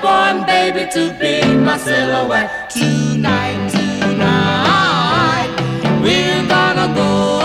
born, baby, to be my silhouette. Tonight, tonight, we're gonna go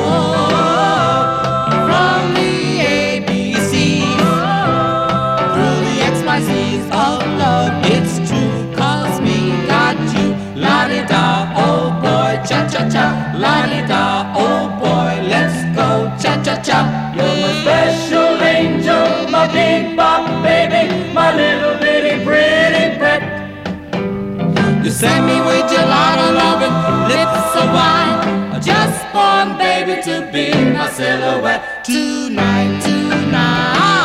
from the ABCs through the XYZs of love. It's true, 'cause me got you. La-di-da, oh boy, cha-cha-cha. La-di-da, oh boy, let's go, cha-cha-cha. You're my special angel, my big bop baby, my little bitty pretty pet. You send me with your lot of loving, lips of wine. Just born, baby, to be my silhouette. Tonight, tonight.